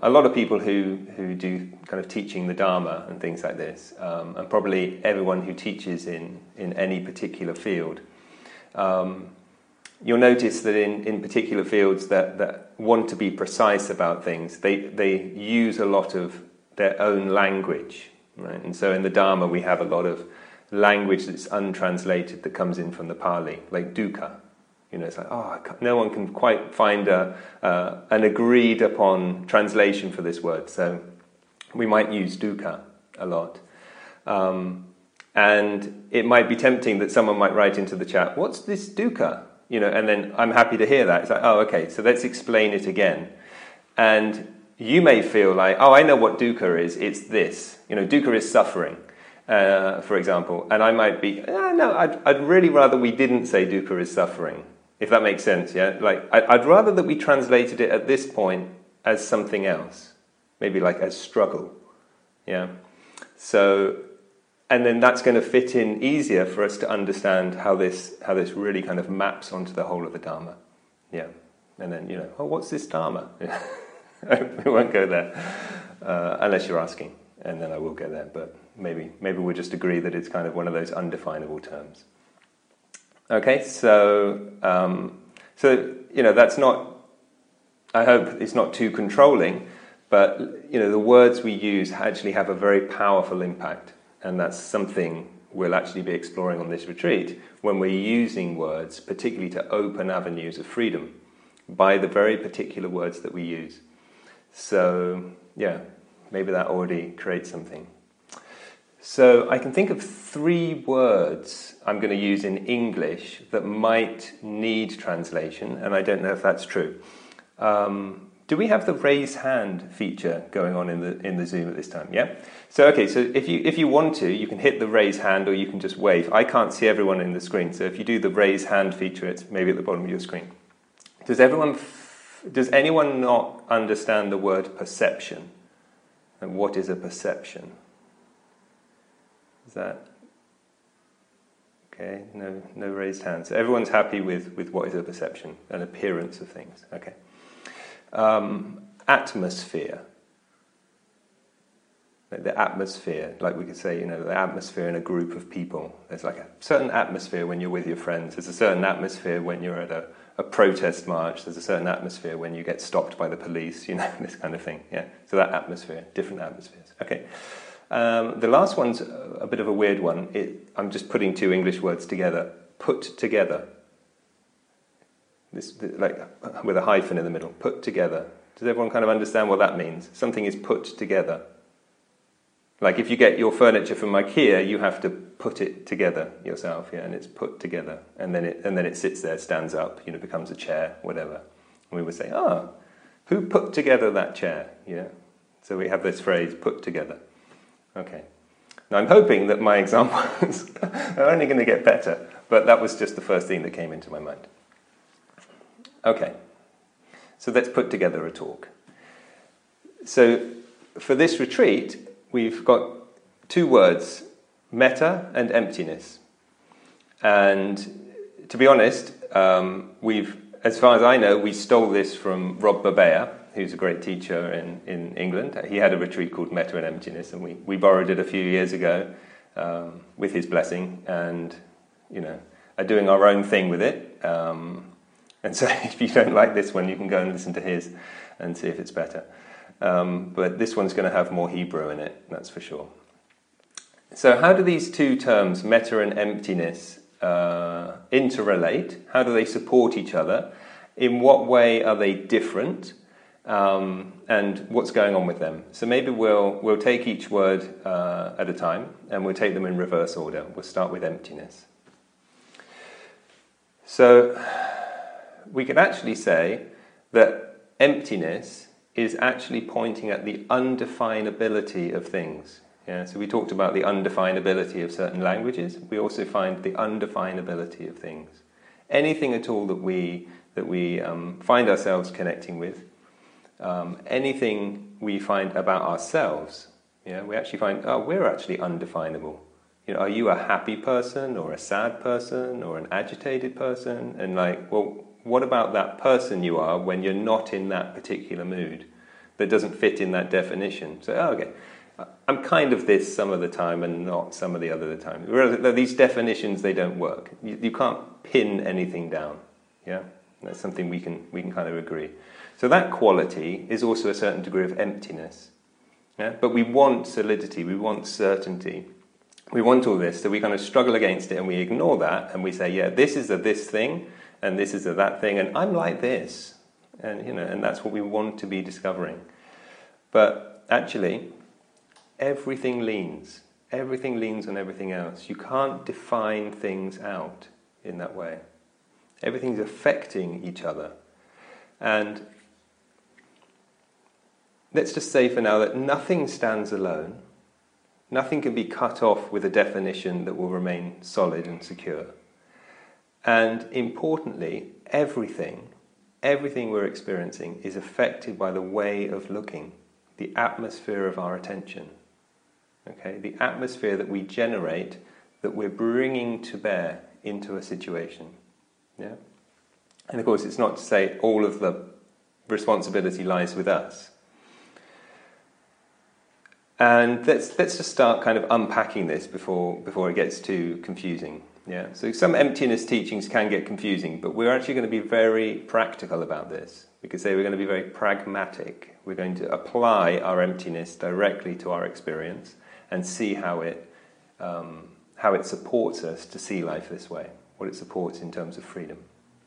a lot of people who do kind of teaching the Dharma and things like this, and probably everyone who teaches in any particular field, you'll notice that in particular fields that want to be precise about things, they use a lot of their own language, right? And so in the Dharma we have a lot of language that's untranslated that comes in from the Pali, like dukkha. It's like, no one can quite find an agreed upon translation for this word, so we might use dukkha a lot. And it might be tempting that someone might write into the chat, what's this dukkha? And then I'm happy to hear that. It's like, okay, so let's explain it again. And you may feel like, I know what dukkha is, it's this. Dukkha is suffering, for example. And I might be, no, I'd really rather we didn't say dukkha is suffering, if that makes sense, yeah? Like, I'd rather that we translated it at this point as something else, maybe like as struggle, yeah? So, and then that's going to fit in easier for us to understand how this really kind of maps onto the whole of the Dharma, yeah? And then, what's this Dharma? We won't go there, unless you're asking, and then I will go there, but maybe we'll just agree that it's kind of one of those undefinable terms. Okay, so that's not, I hope it's not too controlling, but the words we use actually have a very powerful impact, and that's something we'll actually be exploring on this retreat when we're using words, particularly to open avenues of freedom by the very particular words that we use. So yeah, maybe that already creates something. So I can think of 3 words I'm going to use in English that might need translation, and I don't know if that's true. Do we have the raise hand feature going on in the Zoom at this time? Yeah. So okay. So if you want to, you can hit the raise hand, or you can just wave. I can't see everyone in the screen, so if you do the raise hand feature, it's maybe at the bottom of your screen. Does anyone not understand the word perception? And what is a perception? Is that okay? No raised hands. So everyone's happy with what is a perception, an appearance of things. Okay. Atmosphere. Like the atmosphere, like we could say, the atmosphere in a group of people. There's like a certain atmosphere when you're with your friends. There's a certain atmosphere when you're at a protest march. There's a certain atmosphere when you get stopped by the police, this kind of thing. Yeah. So that atmosphere, different atmospheres. Okay. The last one's a bit of a weird one. I'm just putting 2 English words together. Put together. This, like with a hyphen in the middle. Put together. Does everyone kind of understand what that means? Something is put together. Like if you get your furniture from IKEA, you have to put it together yourself, yeah, and it's put together, and then it sits there, stands up, becomes a chair, whatever. And we would say, who put together that chair? Yeah. So we have this phrase, put together. Okay. Now I'm hoping that my examples are only going to get better, but that was just the first thing that came into my mind. Okay. So let's put together a talk. So for this retreat, we've got 2 words, metta and emptiness. And to be honest, as far as I know, we stole this from Rob Babea, who's a great teacher in England. He had a retreat called Metta and Emptiness, and we borrowed it a few years ago with his blessing, and are doing our own thing with it. And so if you don't like this one, you can go and listen to his and see if it's better. But this one's going to have more Hebrew in it, that's for sure. So how do these 2 terms, metta and emptiness, interrelate? How do they support each other? In what way are they different? And what's going on with them? So maybe we'll take each word at a time, and we'll take them in reverse order. We'll start with emptiness. So we can actually say that emptiness is actually pointing at the undefinability of things. Yeah, so we talked about the undefinability of certain languages. We also find the undefinability of things. Anything at all that we find ourselves connecting with, anything we find about ourselves, we actually find, we're actually undefinable. Are you a happy person or a sad person or an agitated person? And what about that person you are when you're not in that particular mood? that doesn't fit in that definition. So, okay, I'm kind of this some of the time and not some of the other time. Whereas these definitions, they don't work. You can't pin anything down. Yeah, that's something we can kind of agree. So that quality is also a certain degree of emptiness. Yeah? But we want solidity, we want certainty. We want all this, so we kind of struggle against it and we ignore that and we say, yeah, this is a this thing and this is a that thing and I'm like this. And and that's what we want to be discovering. But actually, everything leans on everything else. You can't define things out in that way. Everything's affecting each other. And let's just say for now that nothing stands alone. Nothing can be cut off with a definition that will remain solid and secure. And importantly, everything we're experiencing is affected by the way of looking, the atmosphere of our attention. Okay, the atmosphere that we generate, that we're bringing to bear into a situation. Yeah, and of course, it's not to say all of the responsibility lies with us. And let's just start kind of unpacking this before it gets too confusing. Yeah. So some emptiness teachings can get confusing, but we're actually going to be very practical about this. We could say we're going to be very pragmatic. We're going to apply our emptiness directly to our experience and see how it supports us to see life this way, what it supports in terms of freedom.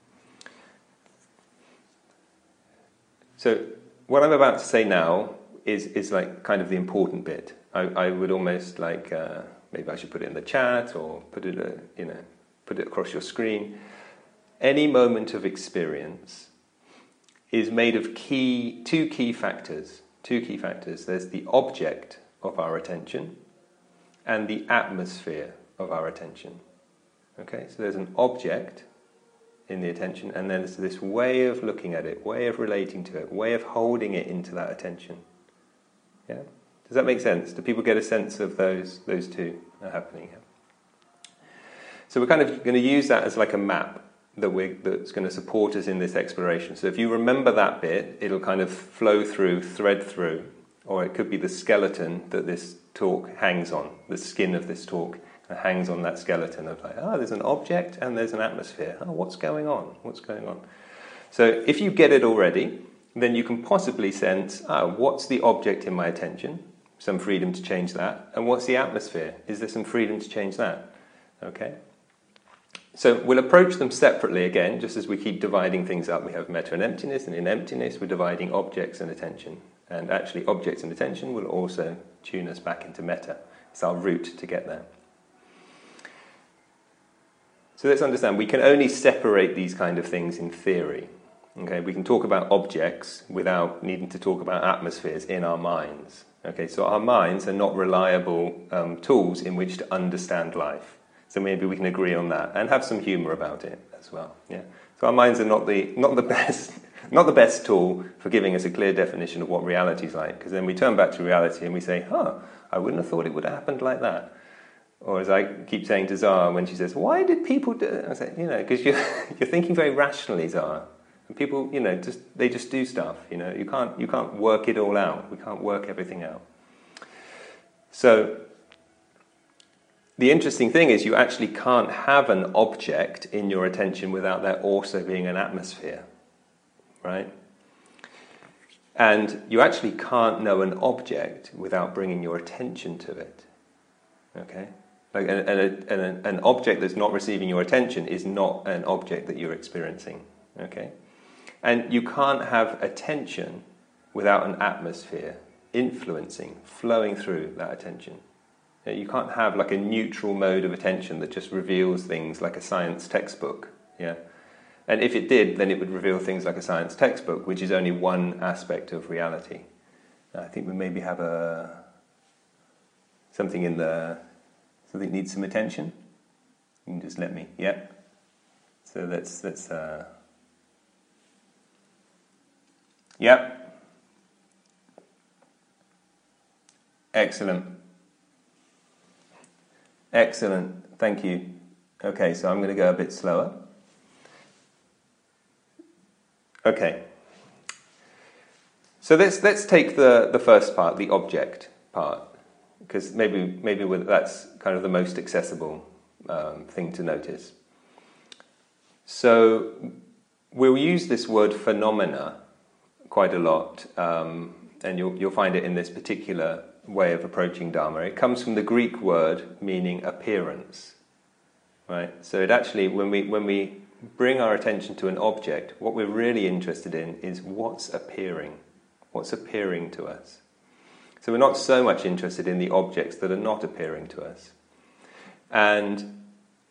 So what I'm about to say now is like kind of the important bit. I would almost like maybe I should put it in the chat or put it across your screen. Any moment of experience is made of two key factors. There's the object of our attention and the atmosphere of our attention. Okay, so there's an object in the attention, and then there's this way of looking at it, way of relating to it, way of holding it into that attention. Yeah, does that make sense? Do people get a sense of those two are happening here? So we're kind of going to use that as like a map that's going to support us in this exploration. So if you remember that bit, it'll kind of flow through, thread through, or it could be the skeleton that this talk hangs on, the skin of this talk hangs on that skeleton of like, there's an object and there's an atmosphere. What's going on? So if you get it already, then you can possibly sense, what's the object in my attention? Some freedom to change that. And what's the atmosphere? Is there some freedom to change that? Okay. So we'll approach them separately again, just as we keep dividing things up. We have metta and emptiness, and in emptiness we're dividing objects and attention. And actually objects and attention will also tune us back into metta. It's our route to get there. So let's understand, we can only separate these kind of things in theory. Okay, we can talk about objects without needing to talk about atmospheres in our minds. Okay, so our minds are not reliable tools in which to understand life. So maybe we can agree on that and have some humour about it as well. Yeah. So our minds are not the best tool for giving us a clear definition of what reality is like. Because then we turn back to reality and we say, I wouldn't have thought it would have happened like that. Or as I keep saying to Zara when she says, why did people do it? I say, because you're thinking very rationally, Zara. And people, they just do stuff. You can't work it all out. We can't work everything out. So the interesting thing is you actually can't have an object in your attention without there also being an atmosphere, right? And you actually can't know an object without bringing your attention to it, okay? Like an object that's not receiving your attention is not an object that you're experiencing, okay? And you can't have attention without an atmosphere influencing, flowing through that attention. You can't have like a neutral mode of attention that just reveals things like a science textbook, yeah? And if it did, then it would reveal things like a science textbook, which is only one aspect of reality. I think we maybe have something needs some attention. You can just let me, yeah? So let's yep. Excellent, thank you. Okay, so I'm going to go a bit slower. So let's take the first part, the object part, because maybe that's kind of the most accessible thing to notice. So we'll use this word phenomena quite a lot, and you'll find it in this particular way of approaching Dharma. It comes from the Greek word meaning appearance, right? So it actually, when we bring our attention to an object, what we're really interested in is what's appearing to us. So we're not so much interested in the objects that are not appearing to us. And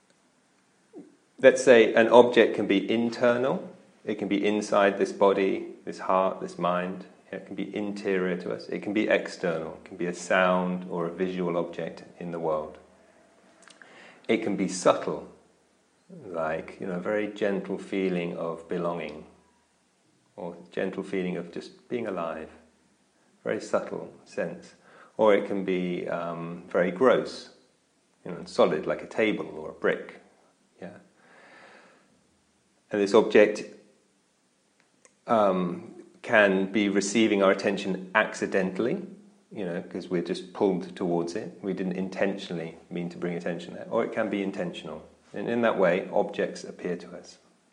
let's say an object can be internal, it can be inside this body, this heart, this mind. It can be interior to us. It can be external. It can be a sound or a visual object in the world. It can be subtle, like a very gentle feeling of belonging, or gentle feeling of just being alive. Very subtle sense. Or it can be very gross, and solid, like a table or a brick. Yeah. And this object can be receiving our attention accidentally, because we're just pulled towards it. We didn't intentionally mean to bring attention there. Or it can be intentional. And in that way, objects appear to us.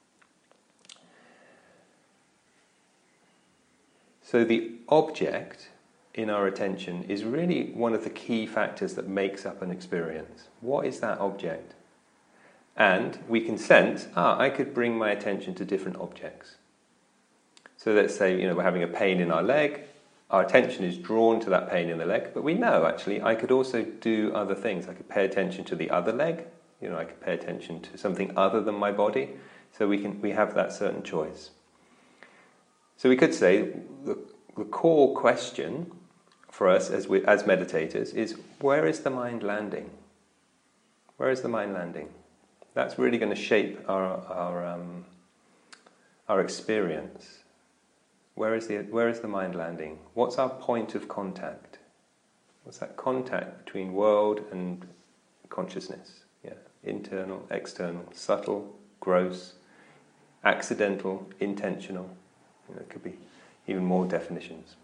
So the object in our attention is really one of the key factors that makes up an experience. What is that object? And we can sense, I could bring my attention to different objects. So let's say, we're having a pain in our leg, our attention is drawn to that pain in the leg, but we know, actually, I could also do other things. I could pay attention to the other leg, I could pay attention to something other than my body, so we have that certain choice. So we could say the core question for us as meditators is, where is the mind landing? Where is the mind landing? That's really going to shape our experience. Where is the mind landing? What's our point of contact? What's that contact between world and consciousness? Yeah, internal, external, subtle, gross, accidental, intentional. It could be even more definitions.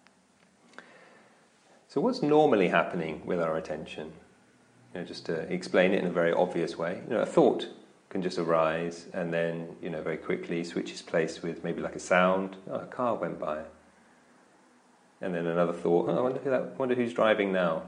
So what's normally happening with our attention? Just to explain it in a very obvious way, a thought can just arise and then, very quickly switches place with maybe like a sound. A car went by. And then another thought, I wonder who's driving now.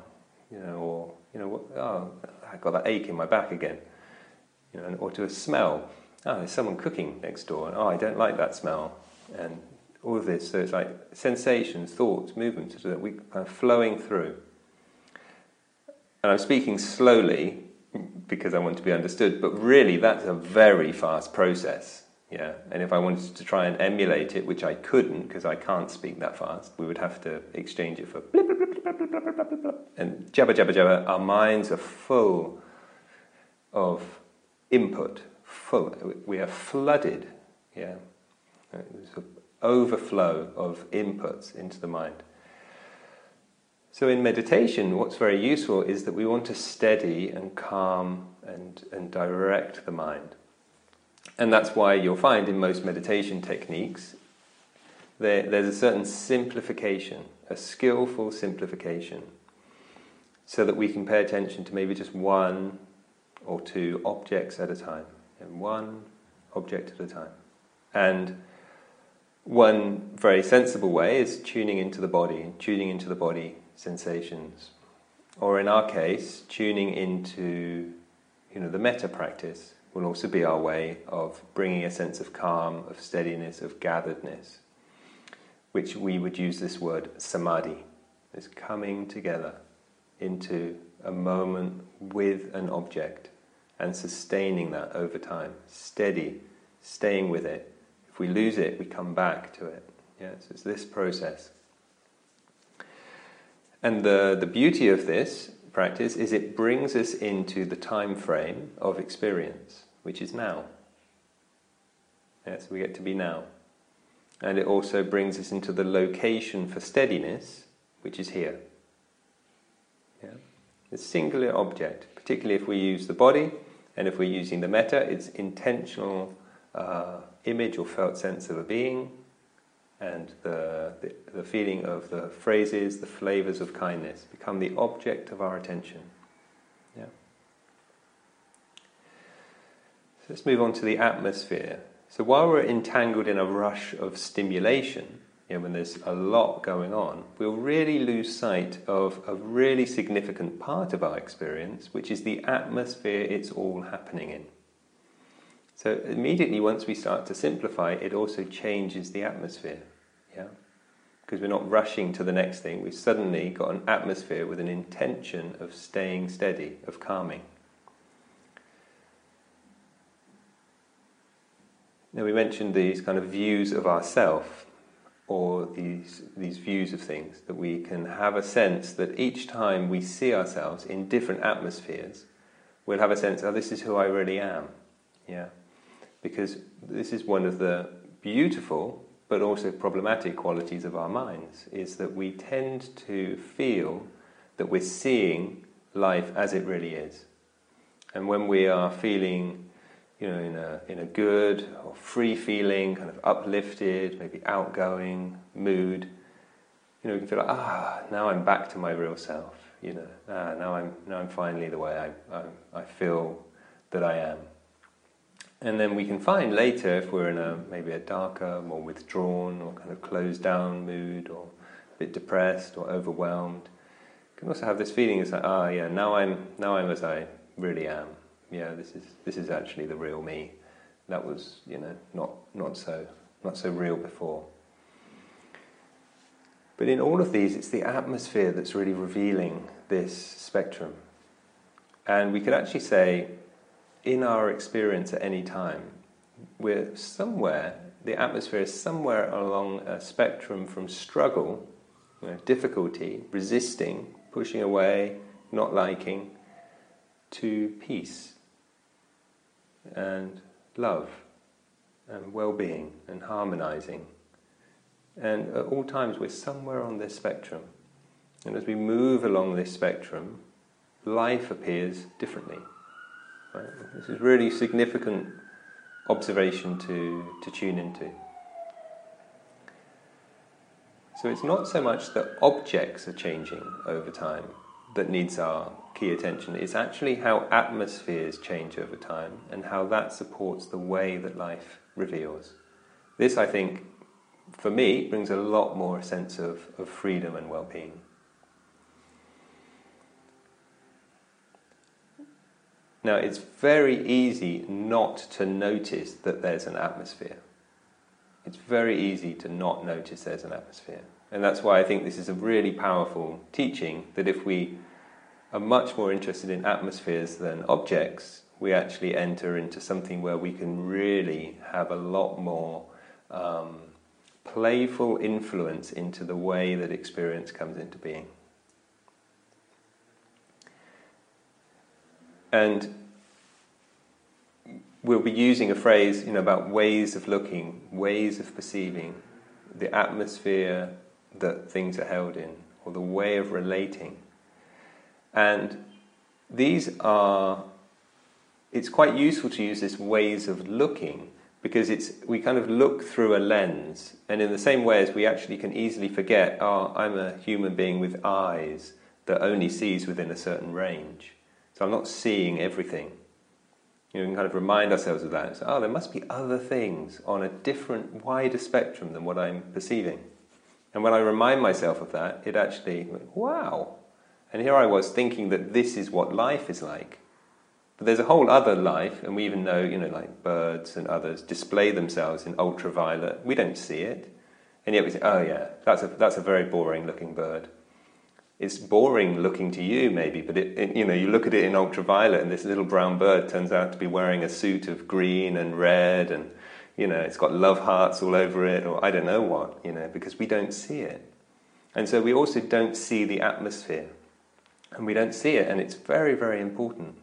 I got that ache in my back again. Or to a smell. There's someone cooking next door. And, I don't like that smell. And all of this. So it's like sensations, thoughts, movements, so that we're kind of flowing through. And I'm speaking slowly because I want to be understood, but really that's a very fast process. Yeah. And if I wanted to try and emulate it, which I couldn't because I can't speak that fast, we would have to exchange it for blip, blip, blip, blip, blip, blip, blip, blip, blip, and jabba, jabba, jabba. Our minds are full of input, we are flooded. Yeah. There's an overflow of inputs into the mind. So in meditation, what's very useful is that we want to steady and calm and direct the mind. And that's why you'll find in most meditation techniques, there's a certain simplification, a skillful simplification, so that we can pay attention to maybe just one or two objects at a time, and one object at a time. And one very sensible way is tuning into the body sensations, or in our case, tuning into, the metta practice will also be our way of bringing a sense of calm, of steadiness, of gatheredness, which we would use this word samadhi, this coming together into a moment with an object and sustaining that over time, steady, staying with it. If we lose it, we come back to it. Yeah, so it's this process. And the beauty of this practice is it brings us into the time frame of experience, which is now. Yes, we get to be now. And it also brings us into the location for steadiness, which is here. Yeah? The singular object, particularly if we use the body, and if we're using the metta, it's intentional image or felt sense of a being, and the feeling of the phrases, the flavors of kindness become the object of our attention. Yeah. So let's move on to the atmosphere. So while we're entangled in a rush of stimulation, when there's a lot going on, we'll really lose sight of a really significant part of our experience, which is the atmosphere it's all happening in. So immediately once we start to simplify, it also changes the atmosphere. Yeah? Because we're not rushing to the next thing, we've suddenly got an atmosphere with an intention of staying steady, of calming. Now we mentioned these kind of views of ourself, or these views of things, that we can have a sense that each time we see ourselves in different atmospheres, we'll have a sense, oh, this is who I really am. Yeah, because this is one of the beautiful but also problematic qualities of our minds, is that we tend to feel that we're seeing life as it really is. And when we are feeling in a good or free feeling, kind of uplifted, maybe outgoing mood, we can feel like, now I'm back to my real self. Now I'm finally the way I feel that I am. And then we can find later, if we're in maybe a darker, more withdrawn or kind of closed down mood, or a bit depressed or overwhelmed, we can also have this feeling, it's like, now I'm as I really am. Yeah, this is actually the real me. That was, not so real before. But in all of these, it's the atmosphere that's really revealing this spectrum. And we could actually say, in our experience at any time, we're somewhere, the atmosphere is somewhere along a spectrum from struggle, difficulty, resisting, pushing away, not liking, to peace and love and well-being and harmonizing. And at all times we're somewhere on this spectrum. And as we move along this spectrum, life appears differently. Right? This is really significant observation to tune into. So it's not so much that objects are changing over time that needs our key attention. It's actually how atmospheres change over time and how that supports the way that life reveals. This, I think, for me, brings a lot more sense of freedom and well-being. Now, it's very easy not to notice that there's an atmosphere. It's very easy to not notice there's an atmosphere. And that's why I think this is a really powerful teaching, that if we are much more interested in atmospheres than objects, we actually enter into something where we can really have a lot more playful influence into the way that experience comes into being. And we'll be using a phrase, about ways of looking, ways of perceiving, the atmosphere that things are held in, or the way of relating. And it's quite useful to use this ways of looking, because we kind of look through a lens, and in the same way as we actually can easily forget, I'm a human being with eyes that only sees within a certain range. So I'm not seeing everything. We can kind of remind ourselves of that. So, there must be other things on a different, wider spectrum than what I'm perceiving. And when I remind myself of that, it actually, wow. And here I was thinking that this is what life is like. But there's a whole other life, and we even know, like birds and others display themselves in ultraviolet. We don't see it. And yet we say, that's a very boring looking bird. It's boring looking to you, maybe, but you look at it in ultraviolet, and this little brown bird turns out to be wearing a suit of green and red, and it's got love hearts all over it, or I don't know what, because we don't see it. And so we also don't see the atmosphere, and we don't see it, and it's very, very important.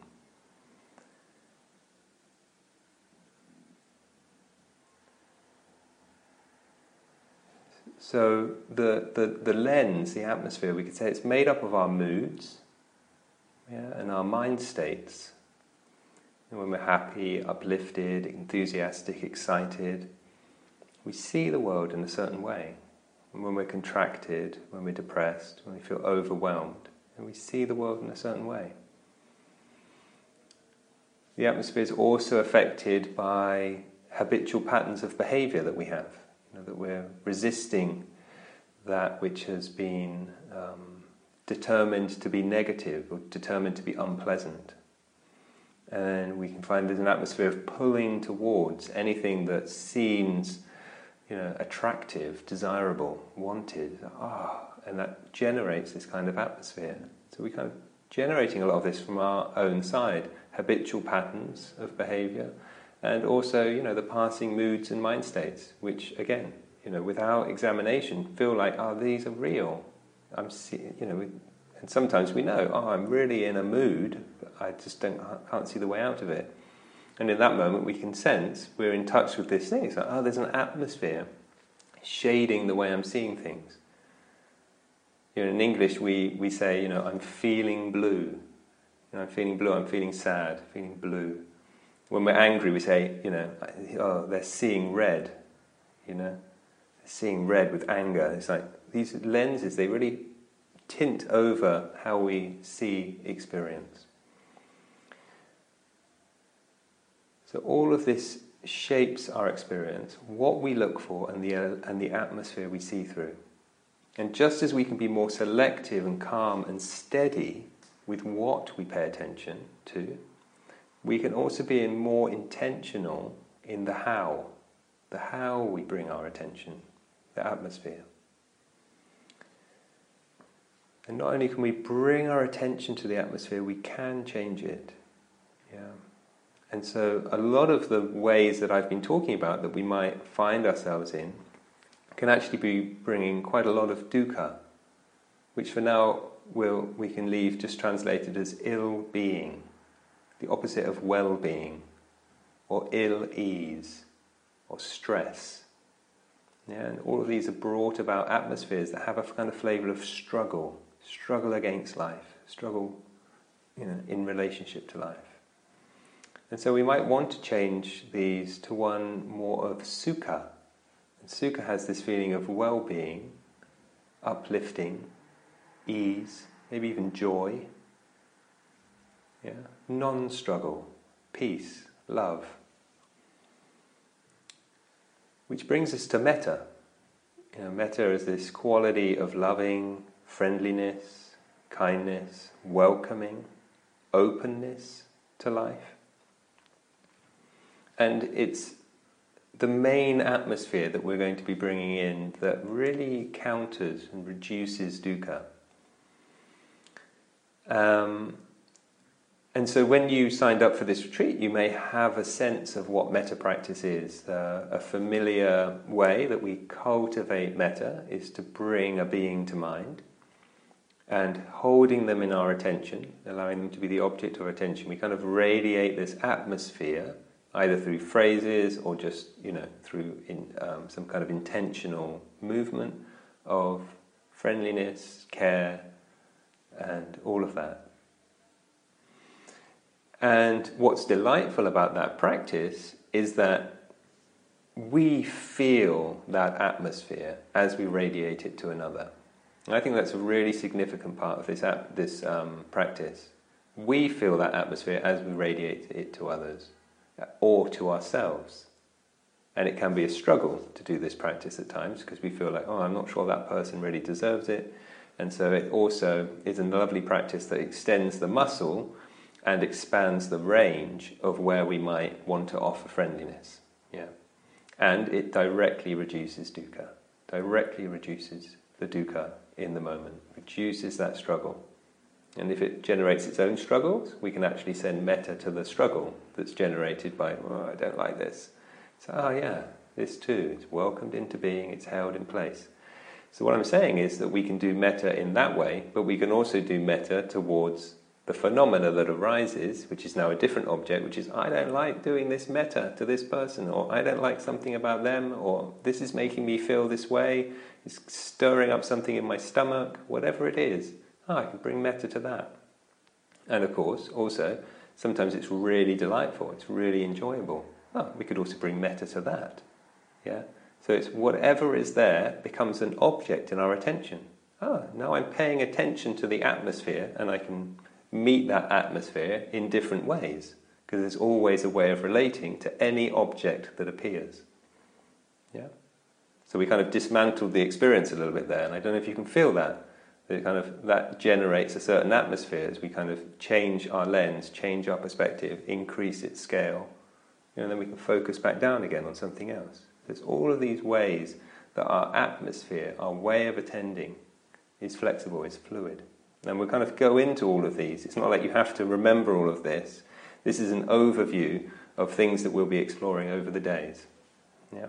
So the lens, the atmosphere, we could say it's made up of our moods, and our mind states. And when we're happy, uplifted, enthusiastic, excited, We see the world in a certain way. And when we're contracted, when we're depressed, when we feel overwhelmed, and we see the world in a certain way. The atmosphere is also affected by habitual patterns of behavior that we have. That we're resisting that which has been determined to be negative or determined to be unpleasant. And we can find there's an atmosphere of pulling towards anything that seems, attractive, desirable, wanted. And that generates this kind of atmosphere. So we're kind of generating a lot of this from our own side, habitual patterns of behavior, and also, the passing moods and mind states, which again, without examination, feel like, these are real. And sometimes we know, I'm really in a mood, but I just can't see the way out of it. And in that moment, we can sense we're in touch with this thing. It's like, there's an atmosphere shading the way I'm seeing things. In English, we say, I'm feeling blue. I'm feeling blue. I'm feeling sad. Feeling blue. When we're angry, we say, they're seeing red. They're seeing red with anger. It's like these lenses, they really tint over how we see experience. So all of this shapes our experience, what we look for, and the atmosphere we see through. And just as we can be more selective and calm and steady with what we pay attention to, we can also be more intentional in the how we bring our attention, the atmosphere. And not only can we bring our attention to the atmosphere, we can change it. And so a lot of the ways that I've been talking about that we might find ourselves in can actually be bringing quite a lot of dukkha, which for now we can leave just translated as ill-being, the opposite of well-being, or ill-ease, or stress. And all of these are brought about atmospheres that have a kind of flavour of struggle against life, struggle in relationship to life. And so we might want to change these to one more of sukha. And sukha has this feeling of well-being, uplifting, ease, maybe even joy, non-struggle, peace, love. Which brings us to metta. Metta is this quality of loving, friendliness, kindness, welcoming, openness to life. And it's the main atmosphere that we're going to be bringing in that really counters and reduces dukkha. And so when you signed up for this retreat, you may have a sense of what metta practice is. A familiar way that we cultivate metta is to bring a being to mind and holding them in our attention, allowing them to be the object of attention. We kind of radiate this atmosphere either through phrases or just, through some kind of intentional movement of friendliness, care, and all of that. And what's delightful about that practice is that we feel that atmosphere as we radiate it to another. And I think that's a really significant part of this practice. We feel that atmosphere as we radiate it to others or to ourselves. And it can be a struggle to do this practice at times because we feel like, I'm not sure that person really deserves it. And so it also is a lovely practice that extends the muscle and expands the range of where we might want to offer friendliness. And it directly reduces dukkha, directly reduces the dukkha in the moment, reduces that struggle. And if it generates its own struggles, we can actually send metta to the struggle that's generated by, I don't like this. So, this too, it's welcomed into being, it's held in place. So what I'm saying is that we can do metta in that way, but we can also do metta towards the phenomena that arises, which is now a different object, which is, I don't like doing this metta to this person, or I don't like something about them, or this is making me feel this way, it's stirring up something in my stomach, whatever it is. I can bring metta to that. And of course, also, sometimes it's really delightful, it's really enjoyable. We could also bring metta to that. So it's whatever is there becomes an object in our attention. Now I'm paying attention to the atmosphere, and I can meet that atmosphere in different ways, because there's always a way of relating to any object that appears. Yeah. So we kind of dismantled the experience a little bit there, and I don't know if you can feel that. That generates a certain atmosphere as we kind of change our lens, change our perspective, increase its scale, and then we can focus back down again on something else. There's all of these ways that our atmosphere, our way of attending, is flexible, is fluid. And we'll kind of go into all of these. It's not like you have to remember all of this. This is an overview of things that we'll be exploring over the days. Yeah.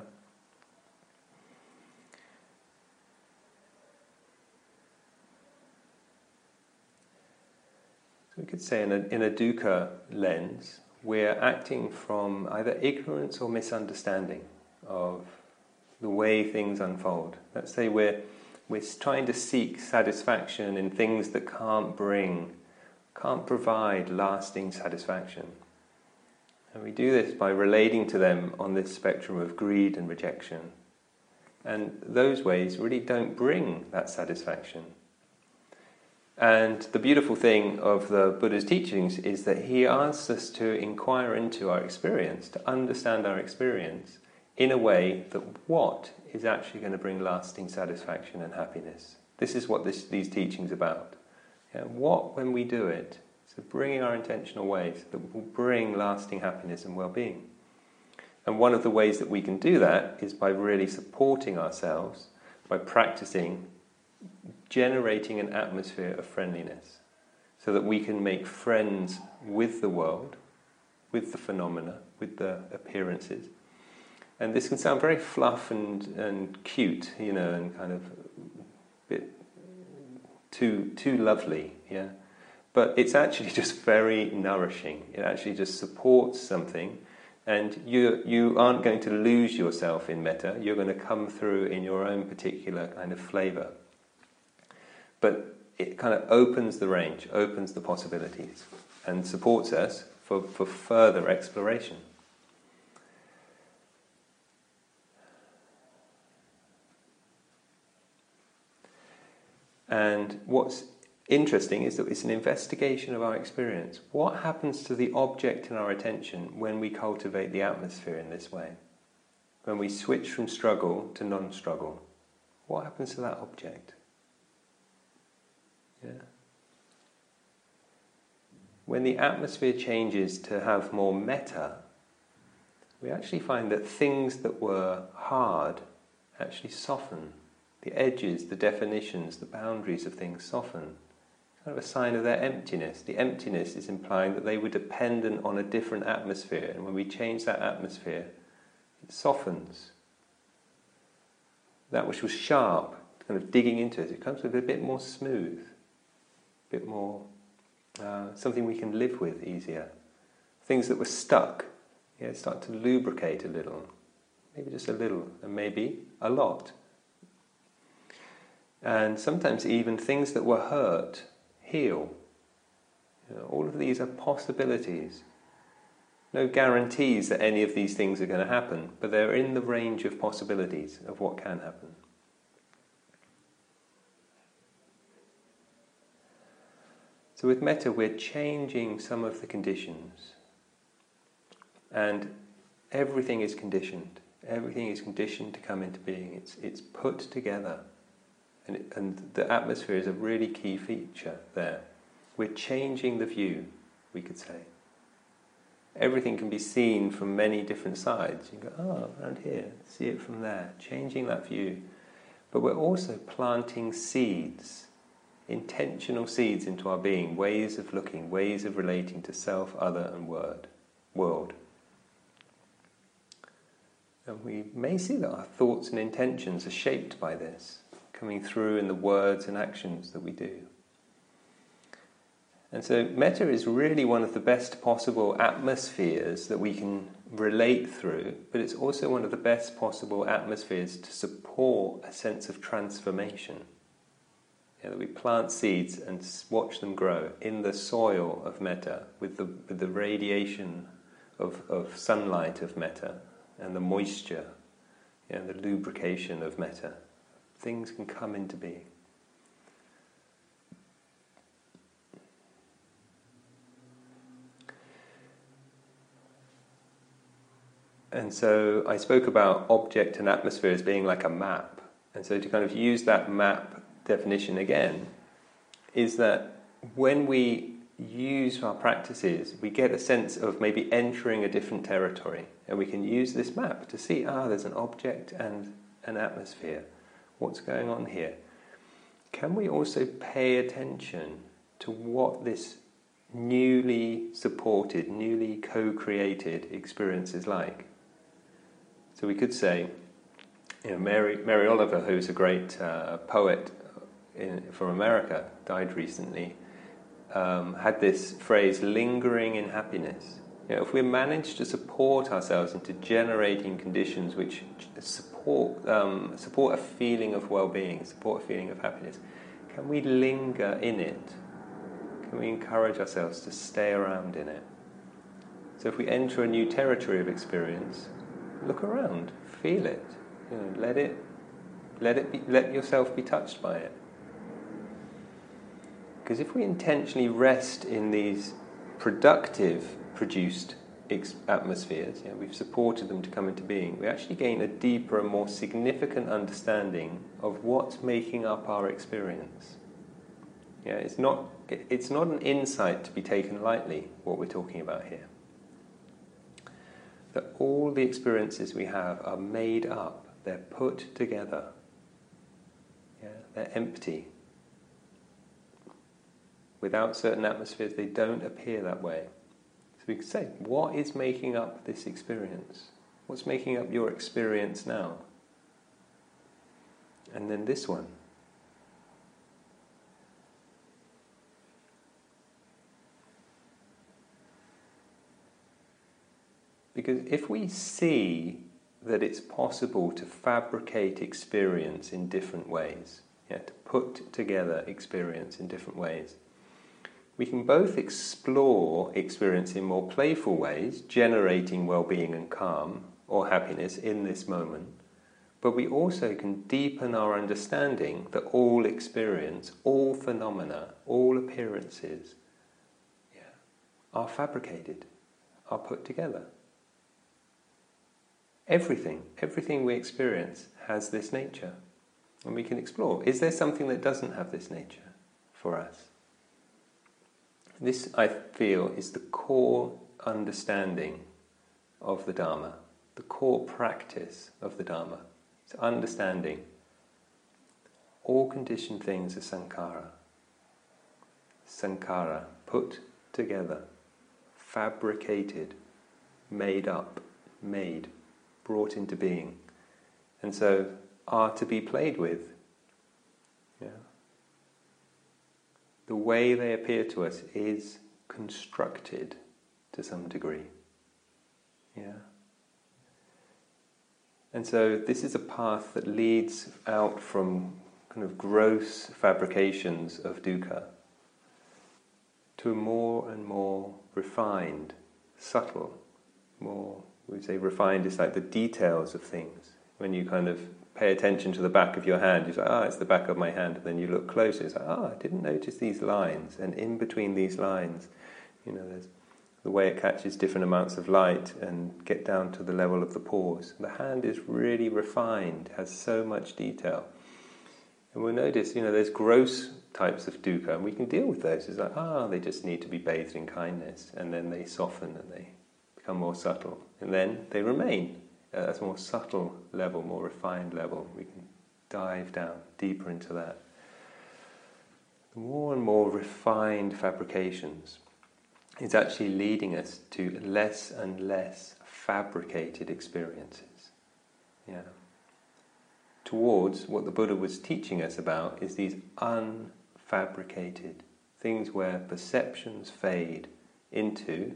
So we could say in a dukkha lens, we're acting from either ignorance or misunderstanding of the way things unfold. Let's say we're trying to seek satisfaction in things that can't provide lasting satisfaction. And we do this by relating to them on this spectrum of greed and rejection. And those ways really don't bring that satisfaction. And the beautiful thing of the Buddha's teachings is that he asks us to inquire into our experience, to understand our experience in a way that what is actually going to bring lasting satisfaction and happiness. This is what these teachings are about. What, when we do it, so bringing our intentional ways that will bring lasting happiness and well-being. And one of the ways that we can do that is by really supporting ourselves, by practicing generating an atmosphere of friendliness, so that we can make friends with the world, with the phenomena, with the appearances. And this can sound very fluff and cute, and kind of a bit too lovely, yeah. But it's actually just very nourishing. It actually just supports something, and you aren't going to lose yourself in metta. You're going to come through in your own particular kind of flavour. But it kind of opens the range, opens the possibilities, and supports us for further exploration. And what's interesting is that it's an investigation of our experience. What happens to the object in our attention when we cultivate the atmosphere in this way? When we switch from struggle to non-struggle, what happens to that object? Yeah. When the atmosphere changes to have more metta, we actually find that things that were hard actually soften. The edges, the definitions, the boundaries of things soften. It's kind of a sign of their emptiness. The emptiness is implying that they were dependent on a different atmosphere, and when we change that atmosphere, it softens. That which was sharp, kind of digging into it, it comes with a bit more smooth, a bit more something we can live with easier. Things that were stuck, start to lubricate a little, maybe just a little, and maybe a lot. And sometimes even things that were hurt heal. All of these are possibilities. No guarantees that any of these things are going to happen, but they're in the range of possibilities of what can happen. So with metta, we're changing some of the conditions. And everything is conditioned. Everything is conditioned to come into being. It's put together. And the atmosphere is a really key feature there. We're changing the view, we could say. Everything can be seen from many different sides. You go, around here, see it from there, changing that view. But we're also planting seeds, intentional seeds into our being, ways of looking, ways of relating to self, other and world. And we may see that our thoughts and intentions are shaped by this, coming through in the words and actions that we do. And so metta is really one of the best possible atmospheres that we can relate through, but it's also one of the best possible atmospheres to support a sense of transformation. That we plant seeds and watch them grow in the soil of metta, with the radiation of sunlight of metta and the moisture. the lubrication of metta. Things can come into being. And so I spoke about object and atmosphere as being like a map. And so to kind of use that map definition again, is that when we use our practices, we get a sense of maybe entering a different territory. And we can use this map to see, there's an object and an atmosphere. What's going on here? Can we also pay attention to what this newly supported, newly co-created experience is like? So we could say, Mary Oliver, who's a great poet from America, died recently, had this phrase, lingering in happiness. If we manage to support ourselves into generating conditions which support a feeling of well-being, support a feeling of happiness, can we linger in it? Can we encourage ourselves to stay around in it? So if we enter a new territory of experience, look around, feel it, let yourself be touched by it. Because if we intentionally rest in these productive produced atmospheres, we've supported them to come into being, we actually gain a deeper and more significant understanding of what's making up our experience. It's not an insight to be taken lightly, what we're talking about here. That all the experiences we have are made up, they're put together, they're empty. Without certain atmospheres, they don't appear that way. So we could say, what is making up this experience? What's making up your experience now? And then this one. Because if we see that it's possible to fabricate experience in different ways, to put together experience in different ways, we can both explore experience in more playful ways, generating well-being and calm or happiness in this moment, but we also can deepen our understanding that all experience, all phenomena, all appearances are fabricated, are put together. Everything we experience has this nature, and we can explore. Is there something that doesn't have this nature for us? This, I feel, is the core understanding of the Dharma, the core practice of the Dharma. It's understanding all conditioned things are sankhara. Sankhara, put together, fabricated, made up, made, brought into being, and so are to be played with. The way they appear to us is constructed to some degree. And so this is a path that leads out from kind of gross fabrications of dukkha to more and more refined, subtle, more, we say refined is like the details of things. When you kind of pay attention to the back of your hand, you say, it's the back of my hand, and then you look closer, it's like, I didn't notice these lines, and in between these lines, there's the way it catches different amounts of light and get down to the level of the pores. The hand is really refined, has so much detail. And we'll notice, there's gross types of dukkha, and we can deal with those. It's like, they just need to be bathed in kindness, and then they soften and they become more subtle, and then they remain at a more subtle level, more refined level. We can dive down deeper into that. The more and more refined fabrications is actually leading us to less and less fabricated experiences. Towards what the Buddha was teaching us about is these unfabricated things where perceptions fade into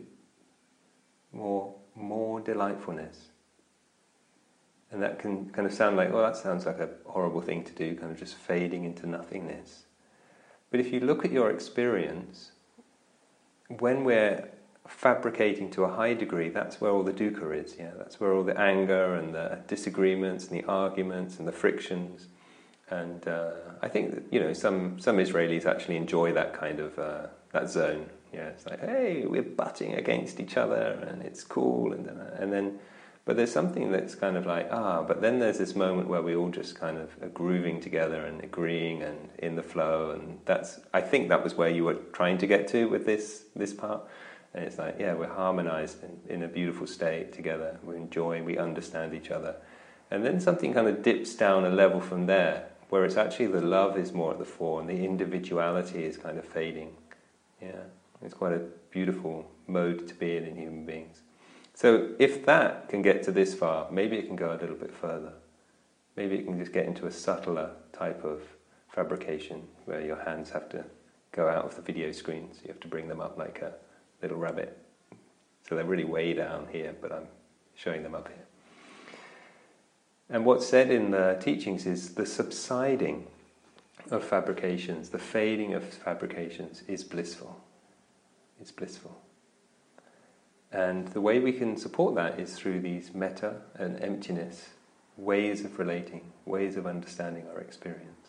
more delightfulness. And that can kind of sound like, that sounds like a horrible thing to do, kind of just fading into nothingness. But if you look at your experience, when we're fabricating to a high degree, that's where all the dukkha is. Yeah, that's where all the anger and the disagreements and the arguments and the frictions. And I think that, some Israelis actually enjoy that kind of that zone. Yeah, it's like, hey, we're butting against each other, and it's cool, and then, but there's something that's kind of like, but then there's this moment where we all just kind of are grooving together and agreeing and in the flow, and I think that was where you were trying to get to with this part. And it's like, yeah, we're harmonized in a beautiful state together. We're enjoying, we understand each other. And then something kind of dips down a level from there, where it's actually the love is more at the fore and the individuality is kind of fading. Yeah, it's quite a beautiful mode to be in human beings. So if that can get to this far, maybe it can go a little bit further. Maybe it can just get into a subtler type of fabrication where your hands have to go out of the video screens. You have to bring them up like a little rabbit. So they're really way down here, but I'm showing them up here. And what's said in the teachings is the subsiding of fabrications, the fading of fabrications is blissful. It's blissful. And the way we can support that is through these metta and emptiness, ways of relating, ways of understanding our experience.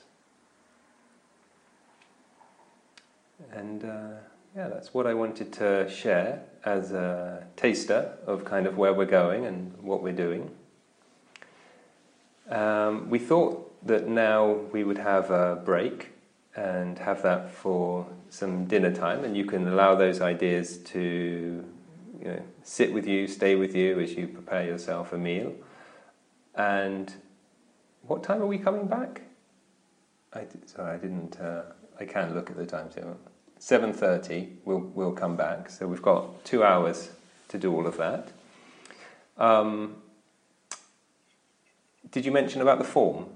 And that's what I wanted to share as a taster of kind of where we're going and what we're doing. We thought that now we would have a break and have that for some dinner time, and you can allow those ideas to sit with you, stay with you as you prepare yourself a meal. And what time are we coming back? I can't look at the timetable. 7:30 we'll come back, so we've got 2 hours to do all of that. Did you mention about the form?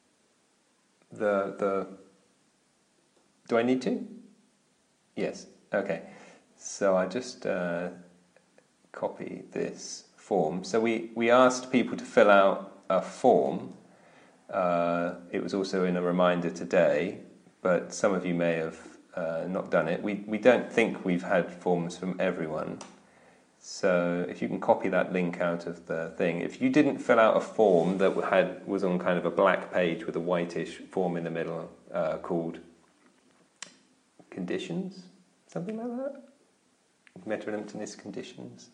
Do I need to? Yes. Okay. So I just copy this form. So we asked people to fill out a form. It was also in a reminder today, but some of you may have not done it. We don't think we've had forms from everyone. So if you can copy that link out of the thing. If you didn't fill out a form that was on kind of a black page with a whitish form in the middle called conditions, something like that? Metta-emptiness conditions.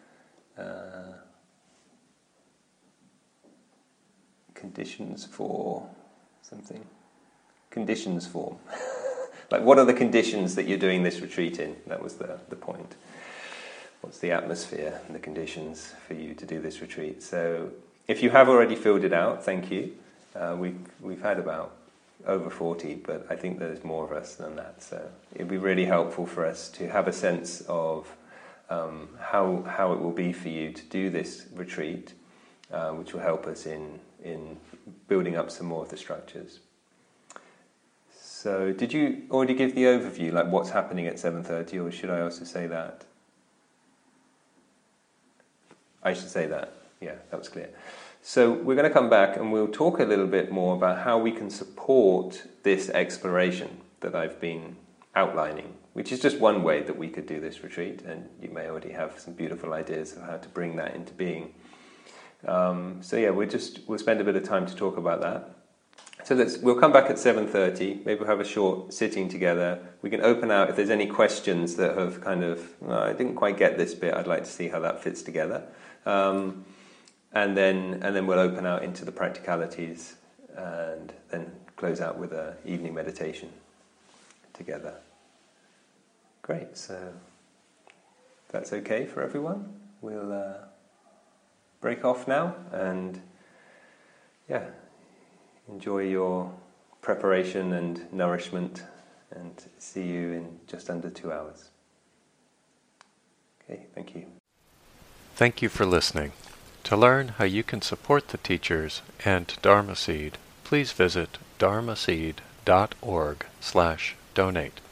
Conditions for something. Conditions form. Like, what are the conditions that you're doing this retreat in? That was the point. What's the atmosphere and the conditions for you to do this retreat? So if you have already filled it out, thank you. We've had about over 40, but I think there's more of us than that. So it'd be really helpful for us to have a sense of how it will be for you to do this retreat, which will help us in building up some more of the structures. So did you already give the overview, like what's happening at 7:30, or should I also say that? I should say that. Yeah, that was clear. So we're going to come back and we'll talk a little bit more about how we can support this exploration that I've been outlining, which is just one way that we could do this retreat, and you may already have some beautiful ideas of how to bring that into being. We'll spend a bit of time to talk about that. So we'll come back at 7:30. Maybe we'll have a short sitting together. We can open out if there's any questions that have kind of, I didn't quite get this bit. I'd like to see how that fits together. And then we'll open out into the practicalities and then close out with an evening meditation together. Great. So that's okay for everyone. We'll break off now and enjoy your preparation and nourishment, and see you in just under 2 hours. Okay, thank you. Thank you for listening. To learn how you can support the teachers and Dharma Seed, please visit dharmaseed.org/donate.